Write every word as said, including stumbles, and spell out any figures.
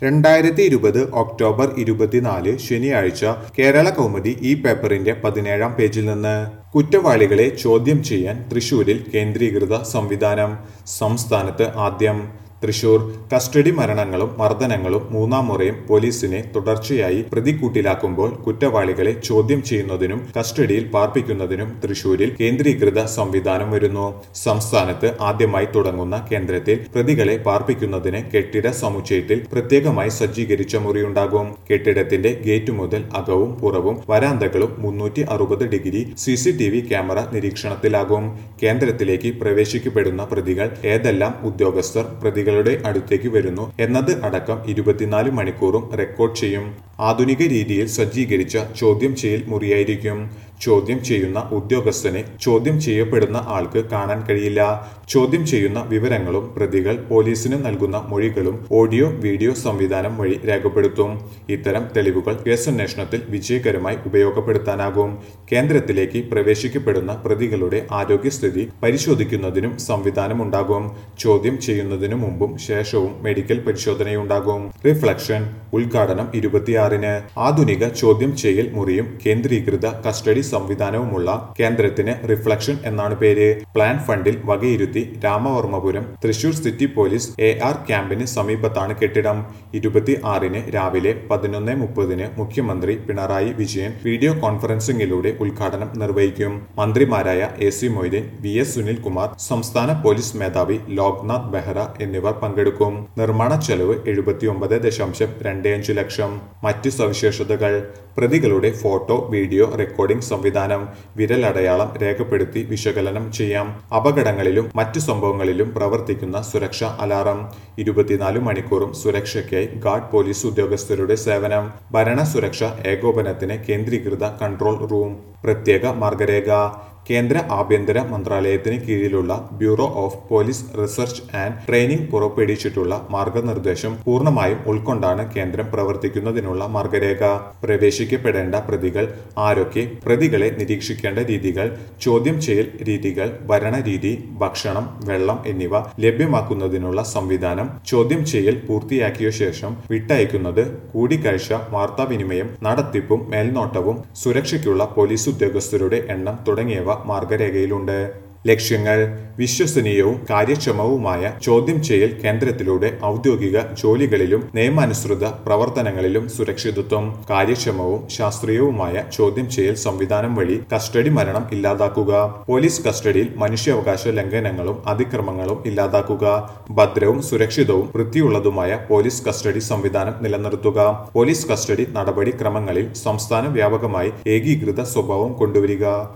രണ്ടായിരത്തി ഇരുപത് ഒക്ടോബർ ഇരുപത്തിനാല് ശനിയാഴ്ച കേരള കൗമുദി ഈ പേപ്പറിന്റെ പതിനേഴാം പേജിൽ നിന്ന് കുറ്റവാളികളെ ചോദ്യം ചെയ്യാൻ തൃശൂരിൽ കേന്ദ്രീകൃത സംവിധാനം. സംസ്ഥാനത്ത് ആദ്യം. തൃശൂർ കസ്റ്റഡി മരണങ്ങളും മർദ്ദനങ്ങളും മൂന്നാം മുറയും പോലീസിനെ തുടർച്ചയായി പ്രതിക്കൂട്ടിലാക്കുമ്പോൾ കുറ്റവാളികളെ ചോദ്യം ചെയ്യുന്നതിനും കസ്റ്റഡിയിൽ പാർപ്പിക്കുന്നതിനും തൃശൂരിൽ കേന്ദ്രീകൃത സംവിധാനം വരുന്നു. സംസ്ഥാനത്ത് ആദ്യമായി തുടങ്ങുന്ന കേന്ദ്രത്തിൽ പ്രതികളെ പാർപ്പിക്കുന്നതിന് കെട്ടിട സമുച്ചയത്തിൽ പ്രത്യേകമായി സജ്ജീകരിച്ച മുറിയുണ്ടാകും. കെട്ടിടത്തിന്റെ ഗേറ്റ് മുതൽ അകവും പുറവും വരാന്തകളും മുന്നൂറ്റി അറുപത് degree C C T V camera നിരീക്ഷണത്തിലാകും. കേന്ദ്രത്തിലേക്ക് പ്രവേശിക്കപ്പെടുന്ന പ്രതികൾ ഏതെല്ലാം ഉദ്യോഗസ്ഥർ പ്രതികൾ ളുടെ അടുത്തേക്ക് വരുന്നു എന്നത് അടക്കം ഇരുപത്തിനാല് മണിക്കൂറും റെക്കോർഡ് ചെയ്യും. ആധുനിക രീതിയിൽ സജ്ജീകരിച്ച ചോദ്യം ചെയ്യൽ മുറിയായിരിക്കും. ചോദ്യം ചെയ്യുന്ന ഉദ്യോഗസ്ഥനെ ചോദ്യം ചെയ്യപ്പെടുന്ന ആൾക്ക് കാണാൻ കഴിയില്ല. ചോദ്യം ചെയ്യുന്ന വിവരങ്ങളും പ്രതികൾ പോലീസിന് നൽകുന്ന മൊഴികളും ഓഡിയോ വീഡിയോ സംവിധാനം വഴി രേഖപ്പെടുത്തും. ഇത്തരം തെളിവുകൾ കേസന്വേഷണത്തിൽ വിജയകരമായി ഉപയോഗപ്പെടുത്താനാകും. കേന്ദ്രത്തിലേക്ക് പ്രവേശിക്കപ്പെടുന്ന പ്രതികളുടെ ആരോഗ്യസ്ഥിതി പരിശോധിക്കുന്നതിനും സംവിധാനമുണ്ടാകും. ചോദ്യം ചെയ്യുന്നതിനു മുമ്പും ശേഷവും മെഡിക്കൽ പരിശോധനയുണ്ടാകും. റിഫ്ലക്ഷൻ ഉദ്ഘാടനം ഇരുപത്തിയാറിന്. ആധുനിക ചോദ്യം ചെയ്യൽ മുറിയും കേന്ദ്രീകൃത കസ്റ്റഡി സംവിധാനവുമുള്ള കേന്ദ്രത്തിന് റിഫ്ലക്ഷൻ എന്നാണ് പേര്. പ്ലാൻ ഫണ്ടിൽ വകയിരുത്തി Ramavarmapuram Thrissur city police A R ക്യാമ്പിന് സമീപത്താണ് കെട്ടിടം. ഇരുപത്തി ആറിന് രാവിലെ പതിനൊന്ന് മുപ്പതിന് മുഖ്യമന്ത്രി പിണറായി വിജയൻ വീഡിയോ കോൺഫറൻസിംഗിലൂടെ ഉദ്ഘാടനം നിർവഹിക്കും. മന്ത്രിമാരായ A C Moideen, V S Sunilkumar, സംസ്ഥാന പോലീസ് മേധാവി ലോക്നാഥ് ബെഹ്റ എന്നിവർ പങ്കെടുക്കും. നിർമ്മാണ ചെലവ് എഴുപത്തിയൊമ്പത് ദശാംശം രണ്ട് അഞ്ച് ലക്ഷം. മറ്റു സവിശേഷതകൾ: പ്രതികളുടെ ഫോട്ടോ വീഡിയോ റെക്കോർഡിംഗ് സംവിധാനം. വിരലടയാളം രേഖപ്പെടുത്തി വിശകലനം ചെയ്യാം. അപകടങ്ങളിലും മറ്റു സംഭവങ്ങളിലും പ്രവർത്തിക്കുന്ന സുരക്ഷാ അലാറം. ഇരുപത്തിനാല് മണിക്കൂറും സുരക്ഷയ്ക്കായി ഗാർഡ് പോലീസ് ഉദ്യോഗസ്ഥരുടെ സേവനം. ഭരണ സുരക്ഷാ ഏകോപനത്തിന് കേന്ദ്രീകൃത കൺട്രോൾ റൂം. പ്രത്യേക മാർഗരേഖ. കേന്ദ്ര ആഭ്യന്തര മന്ത്രാലയത്തിന് കീഴിലുള്ള bureau of police research and training പുറപ്പെടുവിച്ചിട്ടുള്ള മാർഗനിർദ്ദേശം പൂർണ്ണമായും ഉൾക്കൊണ്ടാണ് കേന്ദ്രം പ്രവർത്തിക്കുന്നതിനുള്ള മാർഗരേഖ. പ്രവേശിക്കപ്പെടേണ്ട പ്രതികൾ ആരൊക്കെ, പ്രതികളെ നിരീക്ഷിക്കേണ്ട രീതികൾ, ചോദ്യം ചെയ്യൽ രീതികൾ, ഭരണരീതി, ഭക്ഷണം, വെള്ളം എന്നിവ ലഭ്യമാക്കുന്നതിനുള്ള സംവിധാനം, ചോദ്യം ചെയ്യൽ പൂർത്തിയാക്കിയ ശേഷം വിട്ടയക്കുന്നത്, കൂടിക്കാഴ്ച, വാർത്താവിനിമയം, നടത്തിപ്പും മേൽനോട്ടവും, സുരക്ഷയ്ക്കുള്ള പോലീസ് ഉദ്യോഗസ്ഥരുടെ എണ്ണം തുടങ്ങിയവ മാർഗരേഖയിലുണ്ട്. ലക്ഷ്യങ്ങൾ: വിശ്വസനീയവും കാര്യക്ഷമവുമായ ചോദ്യം ചെയ്യൽ കേന്ദ്രത്തിലൂടെ ഔദ്യോഗിക ജോലികളിലും നിയമാനുസൃത പ്രവർത്തനങ്ങളിലും സുരക്ഷിതത്വം. കാര്യക്ഷമവും ശാസ്ത്രീയവുമായ ചോദ്യം ചെയ്യൽ സംവിധാനം വഴി കസ്റ്റഡി മരണം ഇല്ലാതാക്കുക. പോലീസ് കസ്റ്റഡിയിൽ മനുഷ്യാവകാശ ലംഘനങ്ങളും അതിക്രമങ്ങളും ഇല്ലാതാക്കുക. ഭദ്രവും സുരക്ഷിതവും വൃത്തിയുള്ളതുമായ പോലീസ് കസ്റ്റഡി സംവിധാനം നിലനിർത്തുക. പോലീസ് കസ്റ്റഡി നടപടി ക്രമങ്ങളിൽ സംസ്ഥാന വ്യാപകമായി ഏകീകൃത സ്വഭാവം കൊണ്ടുവരിക.